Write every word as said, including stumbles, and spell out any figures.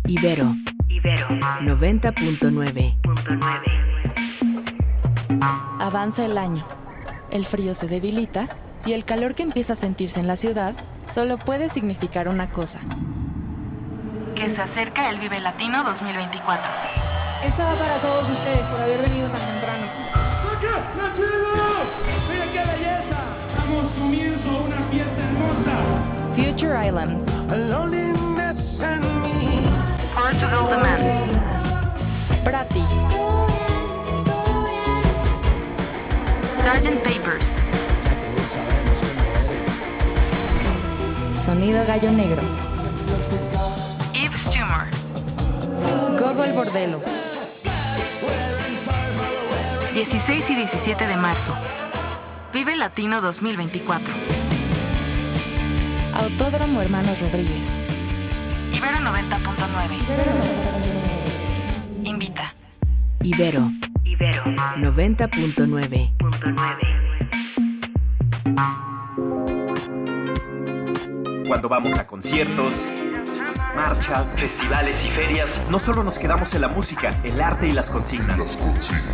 Ibero. Ibero. noventa punto nueve. Avanza el año. El frío se debilita y el calor que empieza a sentirse en la ciudad solo puede significar una cosa: que se acerca el Vive Latino dos mil veinticuatro. Esta va para todos ustedes por haber venido tan temprano. ¡Acá, nativos! ¡Miren qué belleza! Damos comienzo a una fiesta hermosa. Future Islands. A loneliness in me. Portugal The Man. Prati. sergeant Papers. Sonido Gallo Negro. Yves Tumor. Gogo el Bordelo. dieciséis y diecisiete de marzo. Vive Latino dos mil veinticuatro. Autódromo Hermanos Rodríguez. Ibero noventa punto nueve. Invita. Ibero. Ibero noventa punto nueve. Cuando vamos a conciertos, marchas, festivales y ferias, no solo nos quedamos en la música, el arte y las consignas.